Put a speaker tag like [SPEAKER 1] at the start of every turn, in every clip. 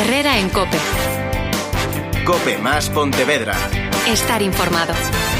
[SPEAKER 1] Herrera en COPE.
[SPEAKER 2] COPE más Pontevedra.
[SPEAKER 1] Estar informado.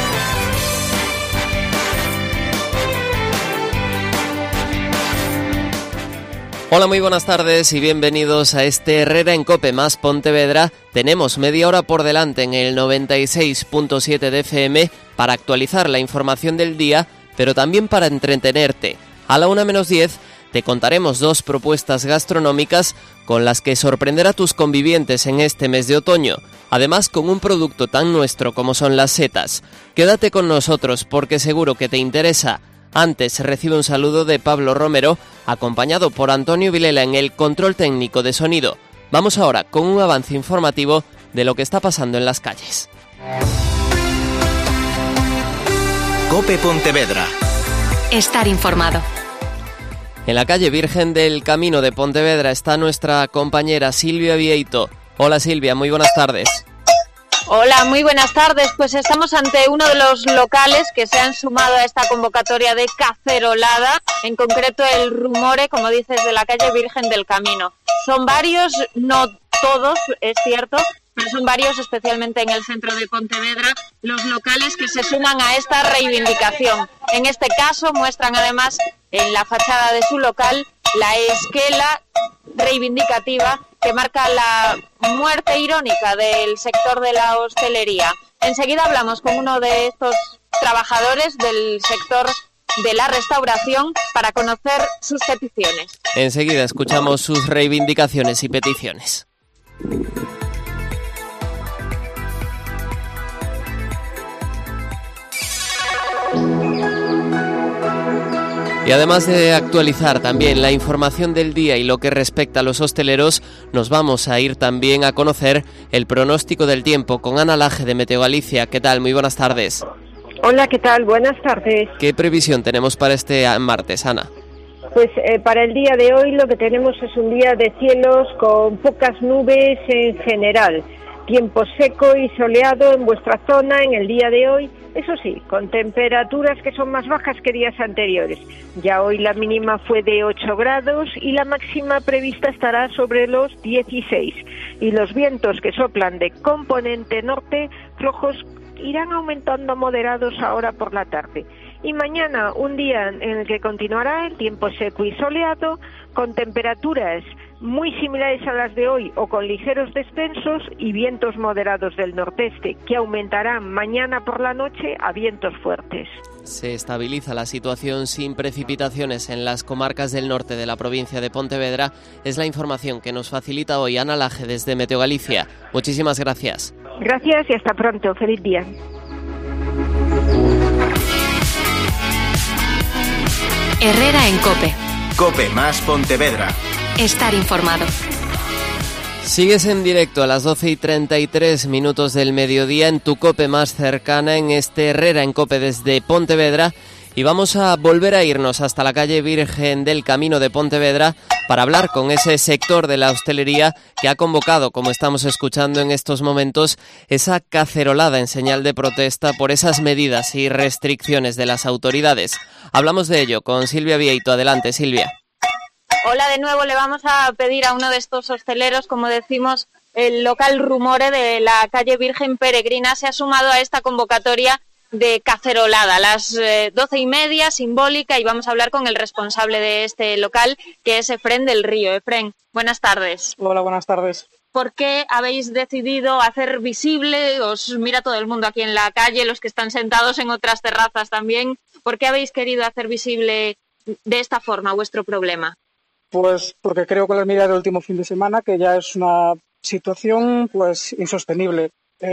[SPEAKER 3] Hola, muy buenas tardes y bienvenidos a este Herrera en COPE más Pontevedra. Tenemos media hora por delante en el 96.7 de FM para actualizar la información del día, pero también para entretenerte. A la 1:10 te contaremos dos propuestas gastronómicas con las que sorprender a tus convivientes en este mes de otoño, además con un producto tan nuestro como son las setas. Quédate con nosotros porque seguro que te interesa. Antes recibe un saludo de Pablo Romero, acompañado por Antonio Vilela en el control técnico de sonido. Vamos ahora con un avance informativo de lo que está pasando en las calles.
[SPEAKER 2] COPE Pontevedra.
[SPEAKER 1] Estar informado.
[SPEAKER 3] En la calle Virgen del Camino de Pontevedra está nuestra compañera Silvia Vieito. Hola Silvia, muy buenas tardes.
[SPEAKER 4] Hola, muy buenas tardes. Pues estamos ante uno de los locales que se han sumado a esta convocatoria de cacerolada, en concreto el Rumore, como dices, de la calle Virgen del Camino. Son varios, no todos, es cierto, pero son varios, especialmente en el centro de Pontevedra, los locales que se suman a esta reivindicación. En este caso muestran además en la fachada de su local la esquela reivindicativa que marca la muerte irónica del sector de la hostelería. Enseguida hablamos con uno de estos trabajadores del sector de la restauración para conocer sus peticiones.
[SPEAKER 3] Enseguida escuchamos sus reivindicaciones y peticiones. Y además de actualizar también la información del día y lo que respecta a los hosteleros, nos vamos a ir también a conocer el pronóstico del tiempo con Ana Laje de Meteo Galicia. ¿Qué tal? Muy buenas tardes.
[SPEAKER 5] Hola, ¿qué tal? Buenas tardes.
[SPEAKER 3] ¿Qué previsión tenemos para este martes, Ana?
[SPEAKER 5] Pues para el día de hoy lo que tenemos es un día de cielos con pocas nubes en general. Tiempo seco y soleado en vuestra zona en el día de hoy, eso sí, con temperaturas que son más bajas que días anteriores. Ya hoy la mínima fue de 8 grados y la máxima prevista estará sobre los 16. Y los vientos que soplan de componente norte flojos irán aumentando a moderados ahora por la tarde. Y mañana un día en el que continuará el tiempo seco y soleado, con temperaturas muy similares a las de hoy o con ligeros descensos y vientos moderados del nordeste que aumentarán mañana por la noche a vientos fuertes.
[SPEAKER 3] Se estabiliza la situación sin precipitaciones en las comarcas del norte de la provincia de Pontevedra. Es la información que nos facilita hoy Ana Laje desde Meteo Galicia. Muchísimas gracias.
[SPEAKER 5] Gracias y hasta pronto. Feliz día.
[SPEAKER 1] Herrera en COPE.
[SPEAKER 2] COPE más Pontevedra.
[SPEAKER 1] Estar informado.
[SPEAKER 3] Sigues en directo a las 12:33 del mediodía en tu COPE más cercana en este Herrera en COPE desde Pontevedra y vamos a volver a irnos hasta la calle Virgen del Camino de Pontevedra para hablar con ese sector de la hostelería que ha convocado, como estamos escuchando en estos momentos, esa cacerolada en señal de protesta por esas medidas y restricciones de las autoridades. Hablamos de ello con Silvia Vieito. Adelante, Silvia.
[SPEAKER 4] Hola de nuevo, le vamos a pedir a uno de estos hosteleros, como decimos, el local Rumore de la calle Virgen Peregrina se ha sumado a esta convocatoria de cacerolada a las 12:30, simbólica, y vamos a hablar con el responsable de este local, que es Efrén del Río. Efrén, buenas tardes.
[SPEAKER 6] Hola, buenas tardes.
[SPEAKER 4] ¿Por qué habéis decidido hacer visible, os mira todo el mundo aquí en la calle, los que están sentados en otras terrazas también, por qué habéis querido hacer visible de esta forma vuestro problema?
[SPEAKER 6] Pues porque creo que las medidas del último fin de semana, que ya es una situación pues insostenible.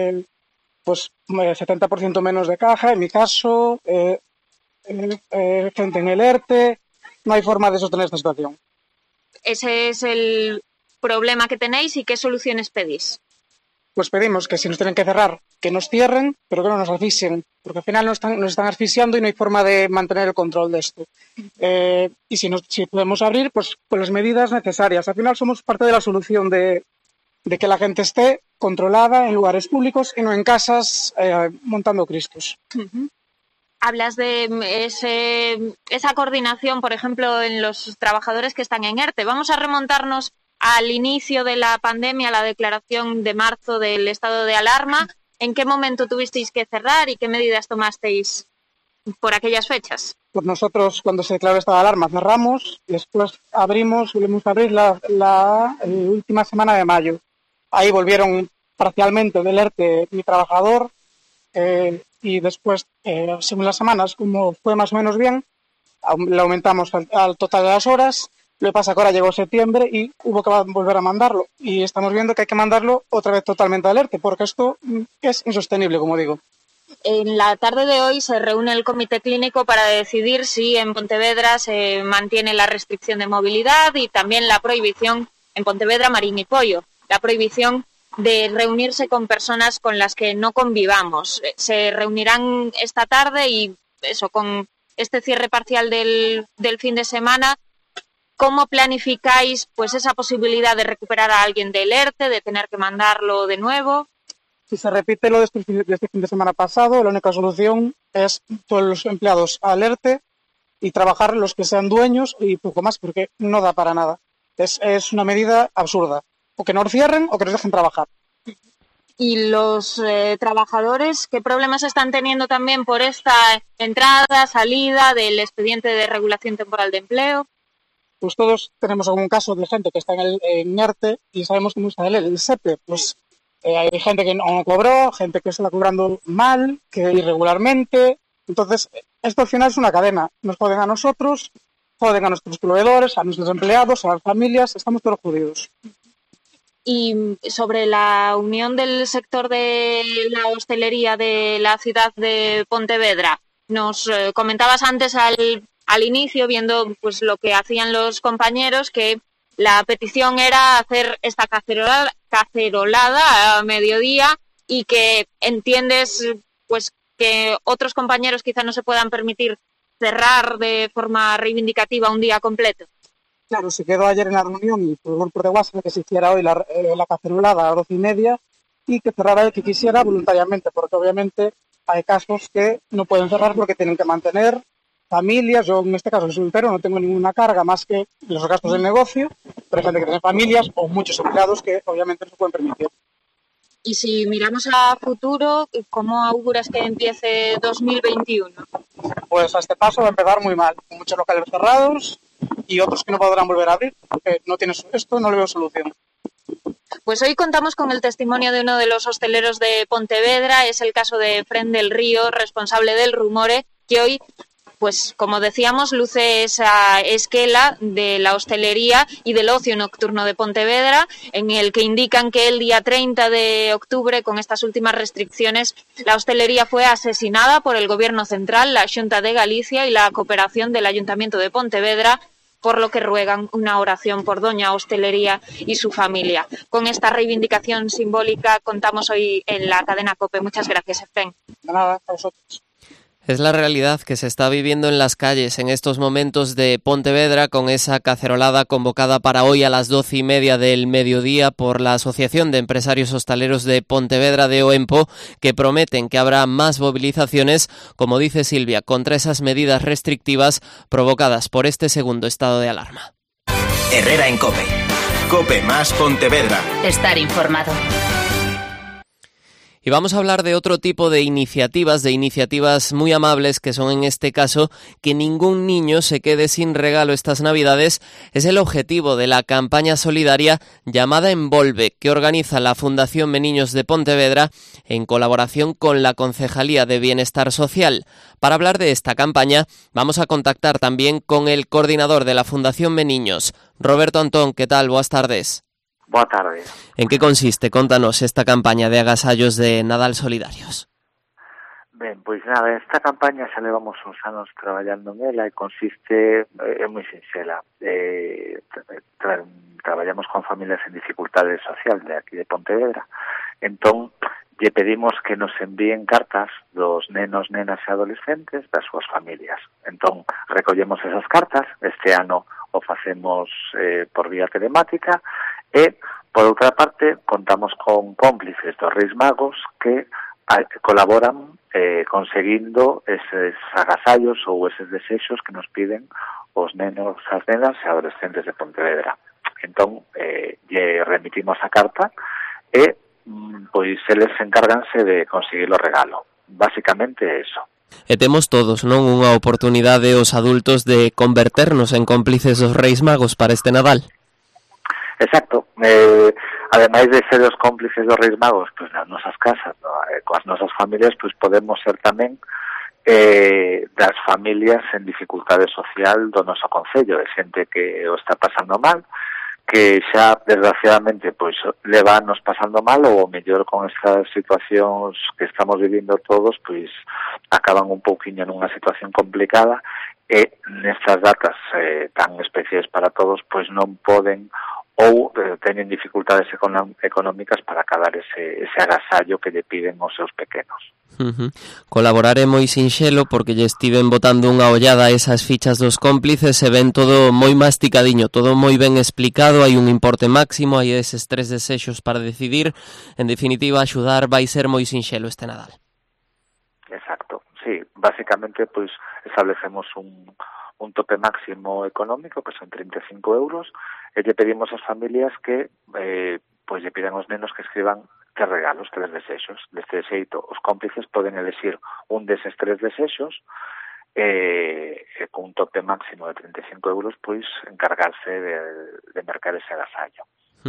[SPEAKER 6] 70% menos de caja, en mi caso, gente en el ERTE, no hay forma de sostener esta situación.
[SPEAKER 4] Ese es el problema que tenéis y qué soluciones pedís.
[SPEAKER 6] Pues pedimos que si nos tienen que cerrar, que nos cierren, pero que no nos asfixien, porque al final nos están asfixiando y no hay forma de mantener el control de esto. Y si podemos abrir, pues con las medidas necesarias. Al final somos parte de la solución de que la gente esté controlada en lugares públicos y no en casas montando cristos.
[SPEAKER 4] Uh-huh. Hablas de esa coordinación, por ejemplo, en los trabajadores que están en ERTE. Vamos a remontarnos al inicio de la pandemia, la declaración de marzo del estado de alarma. ¿En qué momento tuvisteis que cerrar y qué medidas tomasteis por aquellas fechas?
[SPEAKER 6] Pues nosotros, cuando se declaró el estado de alarma, cerramos y después volvimos a abrir la última semana de mayo. Ahí volvieron parcialmente del ERTE mi trabajador y después, según las semanas, como fue más o menos bien, le aumentamos al total de las horas. Lo que pasa que ahora llegó septiembre y hubo que volver a mandarlo. Y estamos viendo que hay que mandarlo otra vez totalmente al ERTE, porque esto es insostenible, como digo.
[SPEAKER 4] En la tarde de hoy se reúne el comité clínico para decidir si en Pontevedra se mantiene la restricción de movilidad y también la prohibición en Pontevedra, Marín y Poio, la prohibición de reunirse con personas con las que no convivamos. Se reunirán esta tarde y eso, con este cierre parcial del fin de semana, ¿cómo planificáis pues esa posibilidad de recuperar a alguien del ERTE, de tener que mandarlo de nuevo?
[SPEAKER 6] Si se repite lo de este fin de semana pasado, la única solución es todos los empleados al ERTE y trabajar los que sean dueños y poco más, porque no da para nada. Es una medida absurda. O que nos cierren o que nos dejen trabajar.
[SPEAKER 4] ¿Y los trabajadores qué problemas están teniendo también por esta entrada, salida del expediente de regulación temporal de empleo?
[SPEAKER 6] Pues todos tenemos algún caso de gente que está en ERTE y sabemos cómo está el SEPE. Pues hay gente que no cobró, gente que se está cobrando mal, que irregularmente. Entonces, esto al final es una cadena. Nos joden a nosotros, joden a nuestros proveedores, a nuestros empleados, a las familias. Estamos todos jodidos.
[SPEAKER 4] Y sobre la unión del sector de la hostelería de la ciudad de Pontevedra, nos comentabas antes al inicio, viendo pues lo que hacían los compañeros, que la petición era hacer esta cacerolada a mediodía y que entiendes pues que otros compañeros quizá no se puedan permitir cerrar de forma reivindicativa un día completo.
[SPEAKER 6] Claro, se quedó ayer en la reunión y por el grupo de WhatsApp que se hiciera hoy la cacerolada a las 12:30 y que cerrara el que quisiera voluntariamente, porque obviamente hay casos que no pueden cerrar porque tienen que mantener familias. Yo en este caso soy soltero, no tengo ninguna carga más que los gastos del negocio, pero hay gente que tiene familias o muchos empleados que obviamente no se pueden permitir.
[SPEAKER 4] Y si miramos a futuro, ¿cómo auguras que empiece 2021?
[SPEAKER 6] Pues a este paso va a empezar muy mal, con muchos locales cerrados y otros que no podrán volver a abrir, porque no le veo solución.
[SPEAKER 4] Pues hoy contamos con el testimonio de uno de los hosteleros de Pontevedra, es el caso de Fren del Río, responsable del Rumore, que hoy, pues como decíamos, luce esa esquela de la hostelería y del ocio nocturno de Pontevedra, en el que indican que el día 30 de octubre, con estas últimas restricciones, la hostelería fue asesinada por el Gobierno Central, la Xunta de Galicia y la cooperación del Ayuntamiento de Pontevedra, por lo que ruegan una oración por Doña Hostelería y su familia. Con esta reivindicación simbólica contamos hoy en la cadena COPE. Muchas gracias, Efren.
[SPEAKER 6] De nada, a vosotros.
[SPEAKER 3] Es la realidad que se está viviendo en las calles en estos momentos de Pontevedra, con esa cacerolada convocada para hoy a las 12:30 del mediodía por la Asociación de Empresarios Hosteleros de Pontevedra de OEMPO, que prometen que habrá más movilizaciones, como dice Silvia, contra esas medidas restrictivas provocadas por este segundo estado de alarma.
[SPEAKER 2] Herrera en COPE. COPE más Pontevedra.
[SPEAKER 1] Estar informado.
[SPEAKER 3] Y vamos a hablar de otro tipo de iniciativas muy amables, que son en este caso que ningún niño se quede sin regalo estas Navidades. Es el objetivo de la campaña solidaria llamada Envolve, que organiza la Fundación Meniños de Pontevedra en colaboración con la Concejalía de Bienestar Social. Para hablar de esta campaña vamos a contactar también con el coordinador de la Fundación Meniños, Roberto Antón. ¿Qué tal? Buenas tardes.
[SPEAKER 7] Boa tarde.
[SPEAKER 3] En que consiste? Contanos esta campaña de agasallos de Nadal solidarios.
[SPEAKER 7] Ben, pois nada, esta campaña xa levamos uns anos traballando nela e consiste, é moi sinxela. Traballamos con familias en dificultade social de aquí de Pontevedra. Entón, lle pedimos que nos envíen cartas dos nenos, nenas e adolescentes das súas familias. Entón, recollemos esas cartas. Este ano o facemos por vía telemática e, por outra parte, contamos con cómplices dos Reis Magos que colaboran conseguindo eses agasallos ou eses desexos que nos piden os nenos, as nenas e adolescentes de Pontevedra. Entón, lle remitimos a carta e pois eles encárganse de conseguir o regalo. Básicamente eso.
[SPEAKER 3] E temos todos, non, unha oportunidade os adultos de converternos en cómplices dos Reis Magos para este Nadal.
[SPEAKER 7] Exacto. Ademais de ser os cómplices dos Reis Magos, pois nas nosas casas, no? Coas nosas familias, pois podemos ser tamén das familias en dificultade social do noso concello, de xente que o está pasando mal, que xa, desgraciadamente, pois leva anos pasando mal, ou o mellor con estas situacións que estamos vivindo todos, pois acaban un pouquiño nunha situación complicada, e nestas datas tan especiais para todos, pois non poden ou teñen dificultades económicas para acabar ese agasallo que lle piden os seus pequenos.
[SPEAKER 3] Colaborar é moi sinxelo porque lle estiven botando unha ollada a esas fichas dos cómplices e ven todo moi masticadiño, todo moi ben explicado, hai un importe máximo, hai eses 3 desexos para decidir. En definitiva, axudar vai ser moi sinxelo este Nadal.
[SPEAKER 7] Exacto, sí, básicamente pois establecemos un tope máximo económico, que son 35 euros, e lle pedimos ás familias que pois lle pidan aos nenos que escriban 3 regalos, 3 desexos. Deste xeito, os cómplices poden elegir un deses 3 desexos con un tope máximo de 35 euros, pois encargarse de mercar ese agasallo.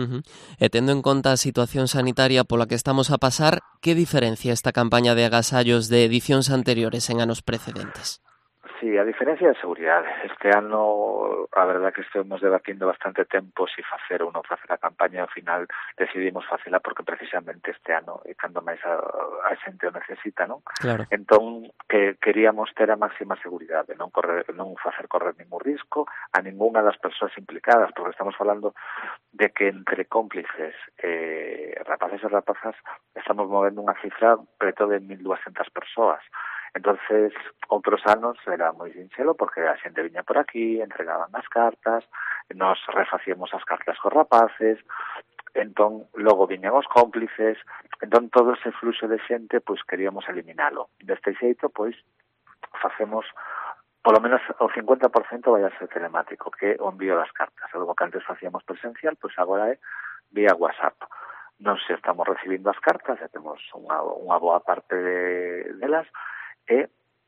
[SPEAKER 3] E tendo en conta a situación sanitaria pola que estamos a pasar, que diferencia esta campaña de agasallos de edicións anteriores en anos precedentes?
[SPEAKER 7] Sí, a diferencia de seguridade. Este ano, a verdad que estamos debatindo bastante tempo se facer ou non facer a campaña, ao final decidimos facela porque precisamente este ano é cando máis a xente o necesita, non?
[SPEAKER 3] Claro.
[SPEAKER 7] Entón, que queríamos ter a máxima seguridade, non facer correr ningún risco a ninguna das persoas implicadas, porque estamos falando de que entre cómplices, rapaces e rapazas, estamos movendo unha cifra preto de 1.200 persoas. Entonces, outros anos era moi sinxelo porque a xente viña por aquí, entregaban as cartas, nos refacíamos as cartas cos rapaces, entón logo viñan os cómplices, entón todo ese fluxo de xente pois queríamos eliminalo. Deste xeito, pois, facemos polo menos o 50% vai a ser telemático, que o envío das cartas. Algo que antes facíamos presencial, pois agora é vía WhatsApp. Non se estamos recibindo as cartas, e temos unha boa parte delas, e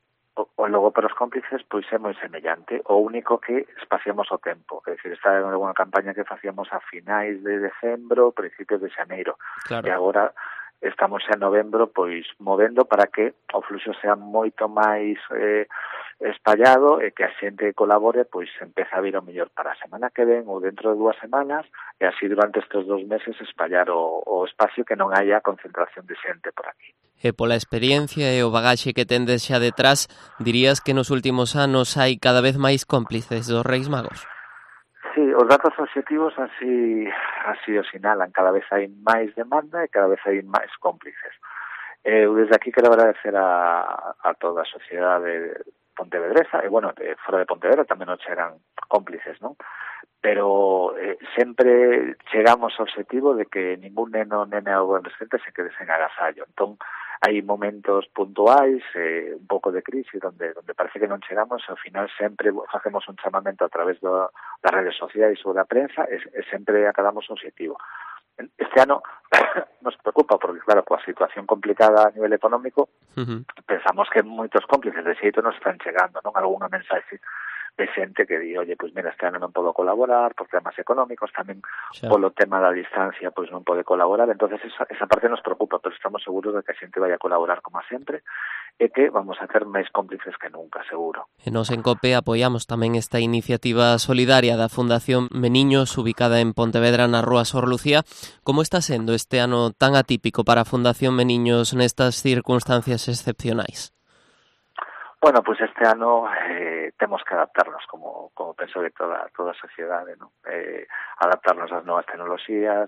[SPEAKER 7] o logo para os cómplices pois é moi semellante, o único que espaciamos o tempo, é dicir, esta é unha campaña que facíamos a finais de decembro, principios de xaneiro,
[SPEAKER 3] claro.
[SPEAKER 7] E agora estamos en novembro pois movendo para que o fluxo sea moito máis espallado e que a xente colabore, pois empeza a vir o mellor para a semana que ven ou dentro de 2 semanas, e así durante estes 2 meses espallar o espacio, que non haya concentración de xente por aquí.
[SPEAKER 3] E pola experiencia e o bagaxe que tendes xa detrás, dirías que nos últimos anos hai cada vez máis cómplices dos Reis Magos?
[SPEAKER 7] Sí, os datos obxectivos así o sinalan. Cada vez hai máis demanda e cada vez hai máis cómplices. Eu desde aquí quero agradecer a toda a sociedade pontevedresa, e bueno, fora de Pontevedra tamén nos chegan cómplices, non? Pero sempre chegamos ao objetivo de que ningún neno, nena ou adolescente se quede sen agasallo. Entón, hai momentos puntuais, un pouco de crise, donde parece que non chegamos, e ao final sempre facemos un chamamento a través das redes sociais ou da prensa, e sempre acabamos o objetivo. Este ano nos preocupa porque, claro, coa situación complicada a nivel económico, pensamos que moitos cómplices de xeito nos están chegando, non? Alguna mensaxe de xente que di, oye, pois mira, este ano non podo colaborar por temas económicos, tamén polo tema da distancia, pois non pode colaborar, entonces esa parte nos preocupa, pero estamos seguros de que a xente vai a colaborar como sempre, e que vamos a ter máis cómplices que nunca, seguro.
[SPEAKER 3] E nos en COPE apoiamos tamén esta iniciativa solidaria da Fundación Meniños, ubicada en Pontevedra, na Rúa Sor Lucía. Como está sendo este ano tan atípico para a Fundación Meniños nestas circunstancias excepcionais?
[SPEAKER 7] Bueno, pues este ano temos que adaptarnos, como penso que toda a sociedade, ¿no? Adaptarnos ás novas tecnoloxías,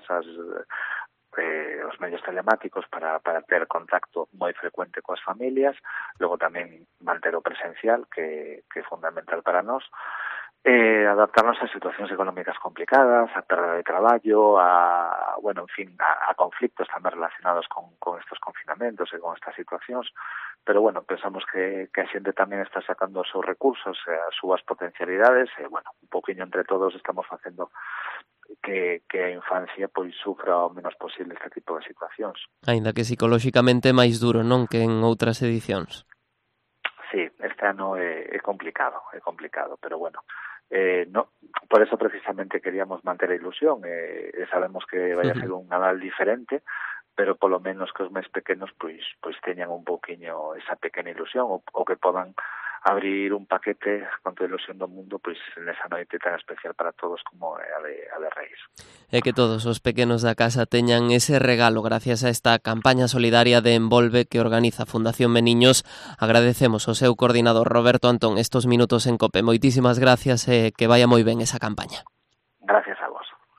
[SPEAKER 7] os medios telemáticos para ter contacto moi frecuente coas familias, logo tamén manter o presencial, que é fundamental para nós, adaptarnos a situacións económicas complicadas, a perda de traballo, a conflictos tamén relacionados con estos confinamentos e con estas situacións, pero bueno, pensamos que a xente tamén está sacando os seus recursos e as súas potencialidades, e bueno, un poquinho entre todos estamos facendo que a infancia pois sufra o menos posible este tipo de situacións.
[SPEAKER 3] Aínda que psicolóxicamente máis duro, non, que en outras edicións.
[SPEAKER 7] Sí, este ano é complicado, pero bueno, no, por eso precisamente queríamos manter a ilusión, sabemos que vai a ser un Nadal diferente, pero polo menos que os máis pequenos pois teñan un pouquiño esa pequena ilusión o que podan abrir un paquete con toda a ilusión do mundo pois nesa noite tan especial para todos como a de Reis.
[SPEAKER 3] E que todos os pequenos da casa teñan ese regalo gracias a esta campaña solidaria de Envolve que organiza Fundación Meniños. Agradecemos ao seu coordinador Roberto Antón estos minutos en COPE. Moitísimas gracias e que vaya moi ben esa campaña.
[SPEAKER 7] Gracias a vos.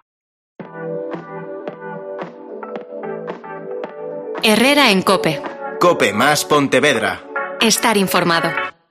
[SPEAKER 1] Herrera en COPE.
[SPEAKER 2] COPE más Pontevedra.
[SPEAKER 1] Estar informado.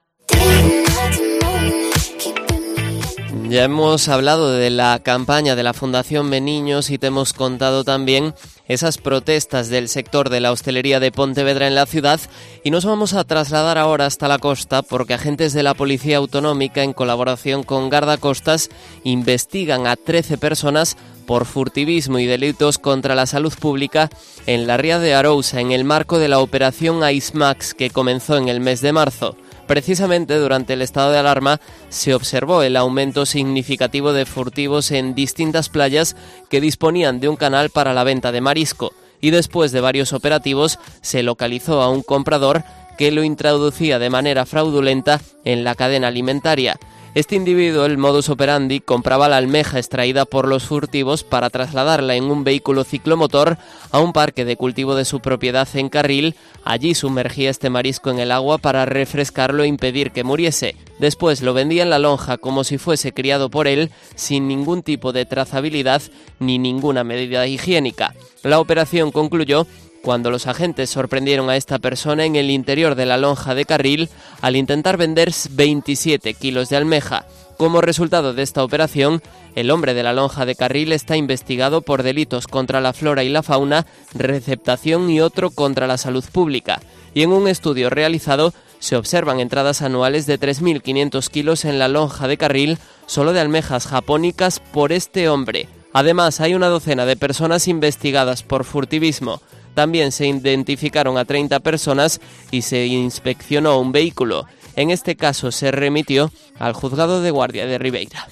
[SPEAKER 3] Ya hemos hablado de la campaña de la Fundación Meniños y te hemos contado también esas protestas del sector de la hostelería de Pontevedra en la ciudad, y nos vamos a trasladar ahora hasta la costa porque agentes de la Policía Autonómica en colaboración con Gardacostas investigan a 13 personas por furtivismo y delitos contra la salud pública en la ría de Arousa en el marco de la operación Ice Max que comenzó en el mes de marzo. Precisamente durante el estado de alarma se observó el aumento significativo de furtivos en distintas playas que disponían de un canal para la venta de marisco, y después de varios operativos se localizó a un comprador que lo introducía de manera fraudulenta en la cadena alimentaria. Este individuo, el modus operandi, compraba la almeja extraída por los furtivos para trasladarla en un vehículo ciclomotor a un parque de cultivo de su propiedad en Carril. Allí sumergía este marisco en el agua para refrescarlo e impedir que muriese. Después lo vendía en la lonja como si fuese criado por él, sin ningún tipo de trazabilidad ni ninguna medida higiénica. La operación concluyó cuando los agentes sorprendieron a esta persona en el interior de la lonja de Carril al intentar vender 27 kilos de almeja. Como resultado de esta operación, el hombre de la lonja de Carril está investigado por delitos contra la flora y la fauna, receptación y otro contra la salud pública. Y en un estudio realizado se observan entradas anuales de 3.500 kilos en la lonja de Carril solo de almejas japónicas por este hombre. Además, hay una docena de personas investigadas por furtivismo. También se identificaron a 30 personas y se inspeccionó un vehículo. En este caso se remitió al Juzgado de Guardia de Ribeira.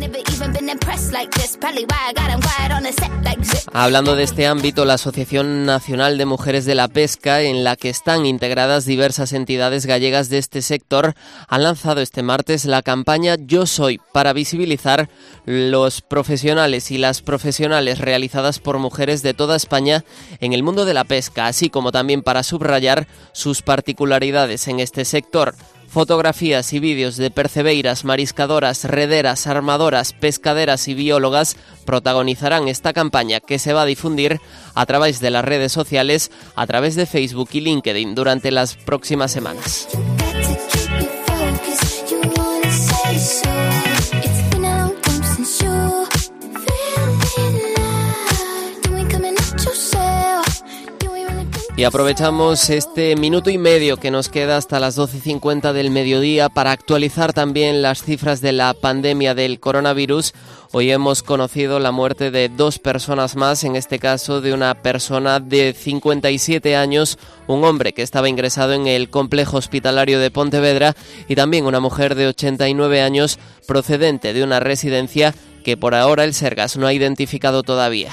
[SPEAKER 3] Hablando de este ámbito, la Asociación Nacional de Mujeres de la Pesca, en la que están integradas diversas entidades gallegas de este sector, han lanzado este martes la campaña Yo Soy para visibilizar los profesionales y las profesionales realizadas por mujeres de toda España en el mundo de la pesca, así como también para subrayar sus particularidades en este sector. Fotografías y vídeos de percebeiras, mariscadoras, rederas, armadoras, pescaderas y biólogas protagonizarán esta campaña que se va a difundir a través de las redes sociales, a través de Facebook y LinkedIn durante las próximas semanas. Y aprovechamos este minuto y medio que nos queda hasta las 12:50 del mediodía para actualizar también las cifras de la pandemia del coronavirus. Hoy hemos conocido la muerte de 2 personas más, en este caso de una persona de 57 años, un hombre que estaba ingresado en el complejo hospitalario de Pontevedra, y también una mujer de 89 años procedente de una residencia que por ahora el Sergas no ha identificado todavía.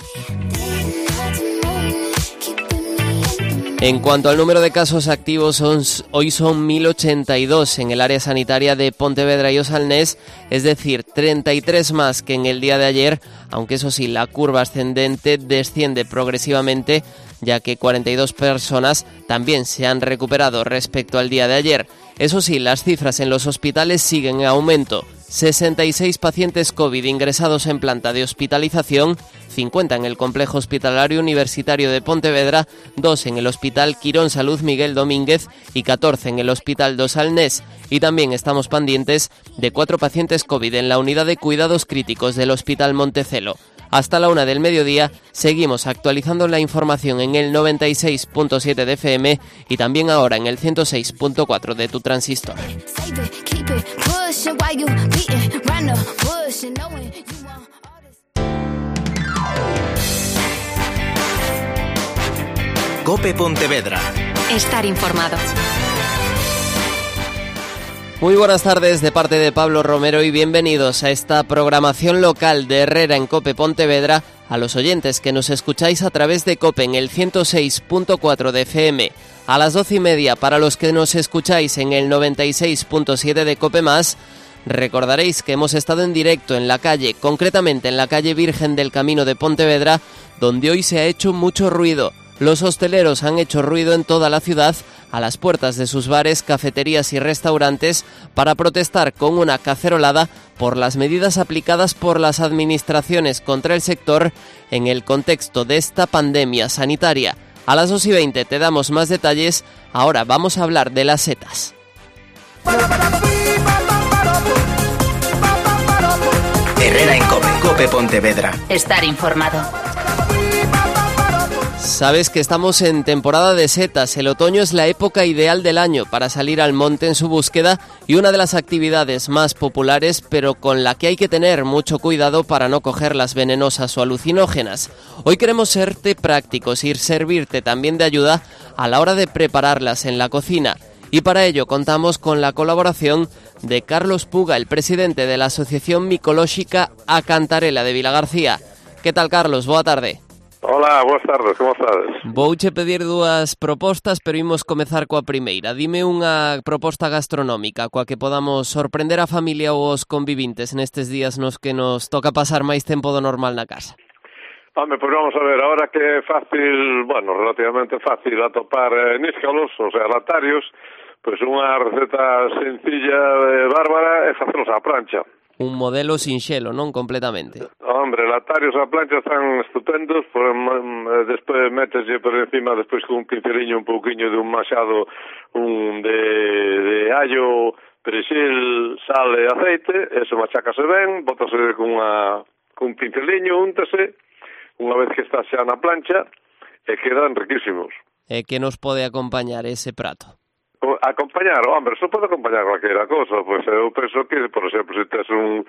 [SPEAKER 3] En cuanto al número de casos activos, hoy son 1.082 en el área sanitaria de Pontevedra y Osalnés, es decir, 33 más que en el día de ayer, aunque eso sí, la curva ascendente desciende progresivamente, ya que 42 personas también se han recuperado respecto al día de ayer. Eso sí, las cifras en los hospitales siguen en aumento. 66 pacientes COVID ingresados en planta de hospitalización, 50 en el Complejo Hospitalario Universitario de Pontevedra, 2 en el Hospital Quirón Salud Miguel Domínguez y 14 en el Hospital dos Alnés. Y también estamos pendientes de 4 pacientes COVID en la unidad de cuidados críticos del Hospital Montecelo. Hasta la 1 del mediodía seguimos actualizando la información en el 96.7 de FM y también ahora en el 106.4 de tu transistor.
[SPEAKER 2] Cope Pontevedra.
[SPEAKER 1] Estar informado.
[SPEAKER 3] Muy buenas tardes de parte de Pablo Romero y bienvenidos a esta programación local de Herrera en Cope Pontevedra, a los oyentes que nos escucháis a través de Cope en el 106.4 de FM, a las 12:30 para los que nos escucháis en el 96.7 de Cope Más. Recordaréis que hemos estado en directo en la calle, concretamente en la calle Virgen del Camino de Pontevedra, donde hoy se ha hecho mucho ruido. Los hosteleros han hecho ruido en toda la ciudad, a las puertas de sus bares, cafeterías y restaurantes, para protestar con una cacerolada por las medidas aplicadas por las administraciones contra el sector en el contexto de esta pandemia sanitaria. A las 2:20 te damos más detalles. Ahora vamos a hablar de las setas.
[SPEAKER 2] Herrera en Cope, Cope Pontevedra.
[SPEAKER 1] Estar informado.
[SPEAKER 3] Sabes que estamos en temporada de setas. El otoño es la época ideal del año para salir al monte en su búsqueda y una de las actividades más populares, pero con la que hay que tener mucho cuidado para no coger las venenosas o alucinógenas. Hoy queremos serte prácticos y servirte también de ayuda a la hora de prepararlas en la cocina. Y para ello contamos con la colaboración de Carlos Puga, el presidente de la Asociación Micolóxica A Cantarela de Vilagarcía. ¿Qué tal, Carlos? Boa tarde.
[SPEAKER 8] Hola, boas tardes, como estades?
[SPEAKER 3] Vouche pedir dúas propostas, pero imos comezar coa primeira. Dime unha proposta gastronómica coa que podamos sorprender a familia ou os convivintes nestes días nos que nos toca pasar máis tempo do normal na casa.
[SPEAKER 8] Home, pois vamos a ver, ahora que é fácil, bueno, relativamente fácil atopar níscalos, o sea, latarios, pois unha receta sencilla e bárbara é facelos á plancha.
[SPEAKER 3] Un modelo sinxelo, non completamente.
[SPEAKER 8] Hombre, latarios á plancha están estupendos, despois meteslle por encima, despois con un pinceliño un pouquiño de un machado, de allo, perexil, sal e aceite, eso machacase ben, bótase con un pinceliño, úntase, unha vez que está xa na plancha, e quedan riquísimos.
[SPEAKER 3] E que nos pode acompañar ese prato?
[SPEAKER 8] Acompañar, hombre, só pode acompañar cualquiera cosa, pois eu penso que, por exemplo, se tes un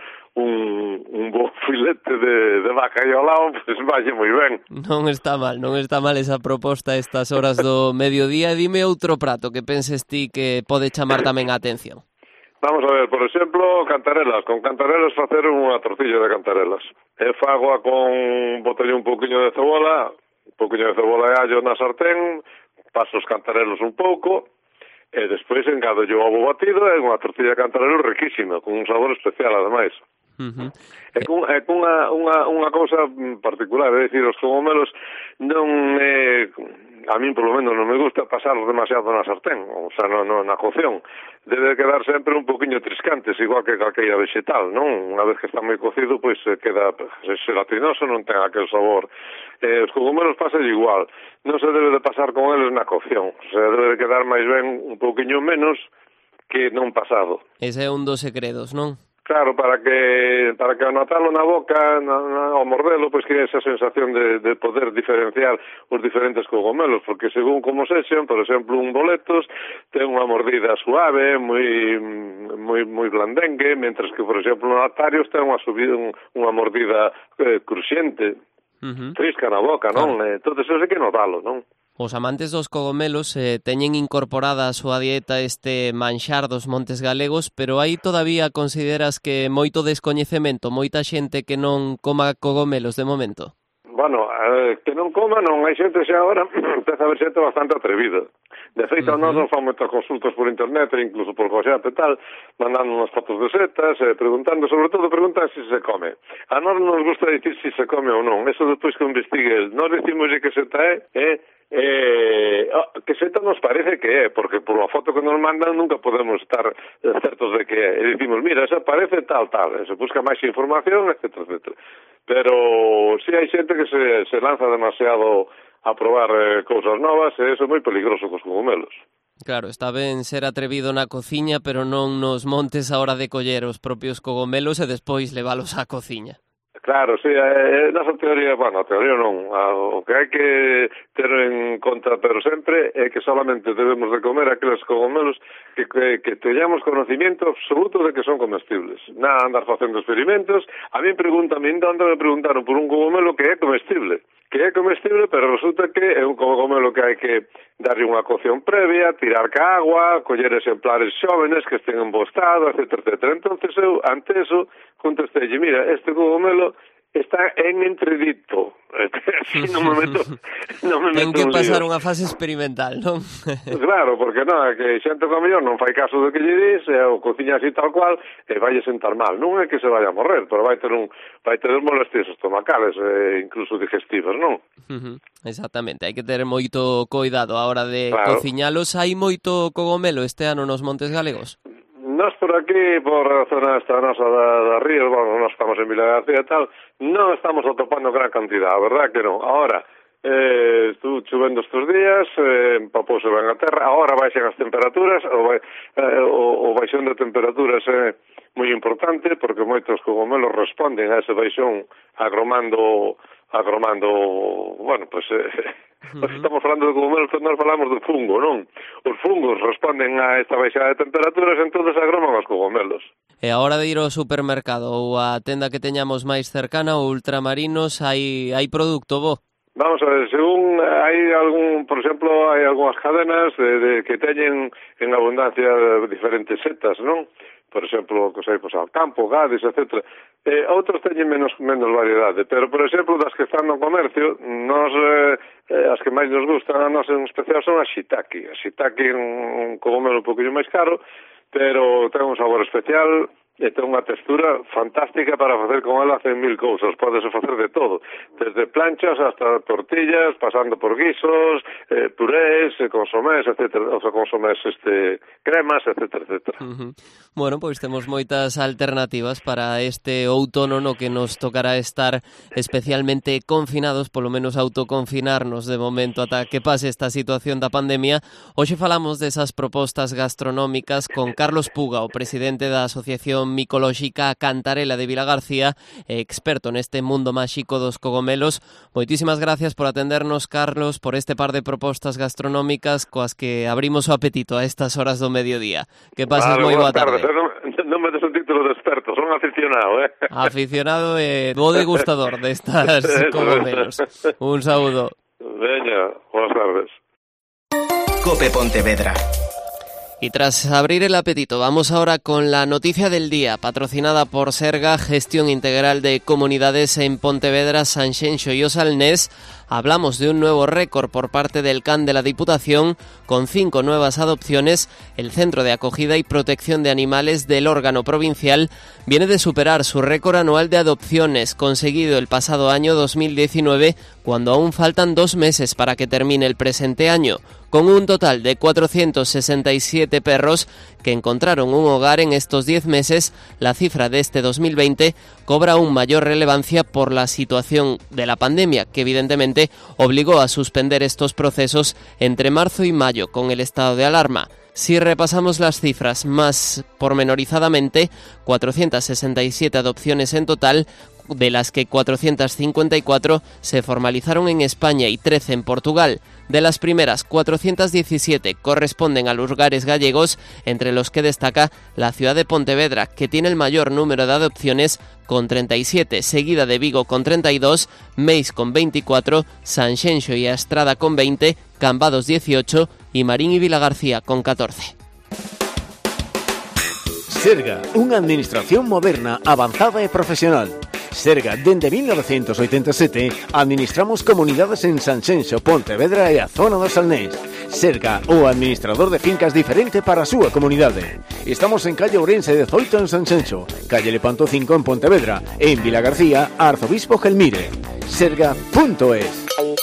[SPEAKER 8] bo filete de vaca aí ao lado, pois valle moi ben.
[SPEAKER 3] Non está mal esa proposta a estas horas do mediodía. Dime outro prato que penses ti que pode chamar tamén a atención.
[SPEAKER 8] Vamos a ver, por exemplo, cantarelas. Con cantarelas facer unha tortilla de cantarelas. E fagoa con botalle un pouquiño de cebola e allo na sartén, paso os cantarelos un pouco, e despois engado o ovo batido e unha tortilla de cantarelo riquísima, con un sabor especial, ademais. É con unha cousa particular, é dicir, os cogomelos non é... A mí, polo menos, non me gusta pasarlos demasiado na sartén, o sea, na cocción. Debe quedar sempre un poquinho triscantes, igual que calqueira vegetal, non? Unha vez que está moi cocido, pois queda gelatinoso, non ten aquel sabor. Os cogumelos pasa igual, non se debe de pasar con eles na cocción, o sea, debe de quedar máis ben un poquinho menos que non pasado.
[SPEAKER 3] Ese é un dos secretos, non?
[SPEAKER 8] Claro, para que ao notalo na boca, ao mordelo, pois que esa sensación de poder diferenciar os diferentes cogomelos, porque según como sexan, por exemplo, un boletos ten unha mordida suave, moi blandengue, mentras que, por exemplo, un atarios ten unha mordida cruxente, trisca na boca, non? Entón, eso é que notalo, non?
[SPEAKER 3] Os amantes dos cogomelos teñen incorporada a súa dieta este manxar dos montes galegos, pero aí todavía consideras que moito descoñecemento, moita xente que non coma cogomelos de momento?
[SPEAKER 8] Bueno, que non coma, non hai xente xa agora, empeza a haber xente bastante atrevida. De feito, a nós nos fan moitas consultas por internet, incluso por WhatsApp e tal, mandando unhas fotos de setas, preguntando, sobre todo preguntan se se come. A nós non nos gusta dicir se se come ou non, eso despois que investigue. Nós dicimos que seta que seta nos parece que é, porque por a foto que nos mandan nunca podemos estar certos de que é. E dicimos, mira, esa parece tal, se busca máis información, etcétera, etcétera. Pero si hai xente que se lanza demasiado a probar cousas novas e eso é moi peligroso cos cogumelos.
[SPEAKER 3] Claro, está ben ser atrevido na cociña, pero non nos montes a hora de coller os propios cogomelos e despois leválos á cociña.
[SPEAKER 8] Claro, sí, nesa teoría, bueno, a teoría non, o que hai que ter en conta, pero sempre, é que solamente debemos de comer aqueles cogomelos que teñamos conocimiento absoluto de que son comestibles. Nada andar facendo experimentos. A mí me preguntaron por un cogomelo que é comestible. que é comestible, pero resulta que é un cogomelo que hai que darlle unha cocción previa, tirar ca agua, coller exemplares xóvenes que estén en bo estado, etc. Entonces eu, ante eso, contestei, mira, este cogomelo está en entredito. Así non me meto
[SPEAKER 3] ten que pasar unha fase experimental, non?
[SPEAKER 8] Claro, porque non, é que xente co mellor non fai caso do que lle dis, o cociña así tal cual, e vai sentar mal. Non é que se vaya a morrer, pero vai ter molestias estomacales, incluso digestivas, non?
[SPEAKER 3] Exactamente, hai que ter moito coidado a hora de cociñalos. Hai moito cogomelo este ano nos Montes Galegos?
[SPEAKER 8] Nós por aquí, por a zona esta nosa da Ríos, bueno, nós estamos en Vilagarcía e tal, non estamos atopando gran cantidad, a verdad que non. Ahora, estuvo chovendo estes días, empapouse ben a terra, agora baixan as temperaturas, o baixón de temperaturas é moi importante, porque moitos cogomelos responden a ese baixón agromando, bueno, pues... estamos falando de cogumelos, nós falamos do fungo, non? Os fungos responden a esta baixada de temperaturas, entonces agroman os cogumelos.
[SPEAKER 3] E a hora de ir ao supermercado ou a tenda que teñamos máis cercana, ou ultramarinos, hai produto bo?
[SPEAKER 8] Vamos a ver, según hai algún, por exemplo, hai algunhas cadenas que teñen en abundancia diferentes setas, non? Por exemplo, que sei, pues, al campo, Gades, etc. Outros teñen menos variedade, pero, por exemplo, das que están no comercio, nos, as que máis nos gustan a nos en especial son as shiitake. A shiitake é un cogomelo un poquinho máis caro, pero ten un sabor especial e ten unha textura fantástica para facer con ela 100.000 cousas. Podes facer de todo, desde planchas hasta tortillas, pasando por guisos, purés, consomés, etc. O sea, consomés, cremas, etc.
[SPEAKER 3] Bueno, pois temos moitas alternativas para este outono no que nos tocará estar especialmente confinados, polo menos autoconfinarnos de momento ata que pase esta situación da pandemia. Hoxe falamos desas propostas gastronómicas con Carlos Puga, o presidente da Asociación Micolóxica Cantarela de Vilagarcía, experto neste mundo máxico dos cogomelos. Moitísimas gracias por atendernos, Carlos, por este par de propostas gastronómicas coas que abrimos o apetito a estas horas do mediodía. Que pases moi boa tarde.
[SPEAKER 8] Non me des un título de experto, son aficionado,
[SPEAKER 3] Aficionado e bo degustador destas cogomelos. Un saúdo.
[SPEAKER 8] Veña, boas tardes.
[SPEAKER 2] COPE Pontevedra.
[SPEAKER 3] Y tras abrir el apetito, vamos ahora con la noticia del día, patrocinada por Serga, Gestión Integral de Comunidades en Pontevedra, Sanxenxo y Osalnés. Hablamos de un nuevo récord por parte del CAN de la Diputación, con 5 nuevas adopciones. El Centro de Acogida y Protección de Animales del órgano provincial viene de superar su récord anual de adopciones, conseguido el pasado año 2019, cuando aún faltan 2 meses para que termine el presente año, con un total de 467 perros que encontraron un hogar en estos 10 meses. La cifra de este 2020 cobra aún mayor relevancia por la situación de la pandemia, que evidentemente obligó a suspender estos procesos entre marzo y mayo con el estado de alarma. Si repasamos las cifras más pormenorizadamente, 467 adopciones en total, de las que 454 se formalizaron en España y 13 en Portugal. De las primeras, 417 corresponden a lugares gallegos, entre los que destaca la ciudad de Pontevedra, que tiene el mayor número de adopciones, con 37, seguida de Vigo con 32, Meis con 24, Sanxenxo y Estrada con 20, Cambados 18 y Marín y Vilagarcía con 14.
[SPEAKER 9] Serga, unha administración moderna, avanzada e profesional. Serga, dende 1987, administramos comunidades en Sanxenxo, Pontevedra e a zona do Salnés. Serga, o administrador de fincas diferente para a súa comunidade. Estamos en calle Ourense 18 en Sanxenxo, calle Lepanto 5 en Pontevedra e en Vilagarcía, Arzobispo Gelmire. Serga.es.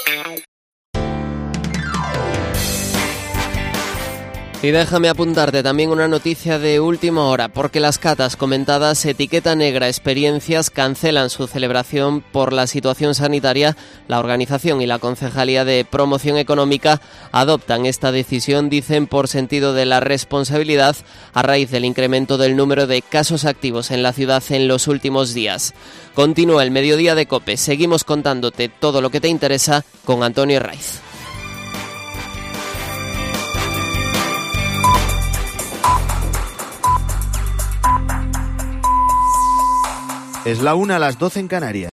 [SPEAKER 3] Y déjame apuntarte también una noticia de última hora, porque las catas comentadas Etiqueta Negra Experiencias cancelan su celebración por la situación sanitaria. La organización y la Concejalía de Promoción Económica adoptan esta decisión, dicen, por sentido de la responsabilidad a raíz del incremento del número de casos activos en la ciudad en los últimos días. Continúa el mediodía de COPE. Seguimos contándote todo lo que te interesa con Antonio Raiz.
[SPEAKER 10] Es la 1 a las 12 en Canarias.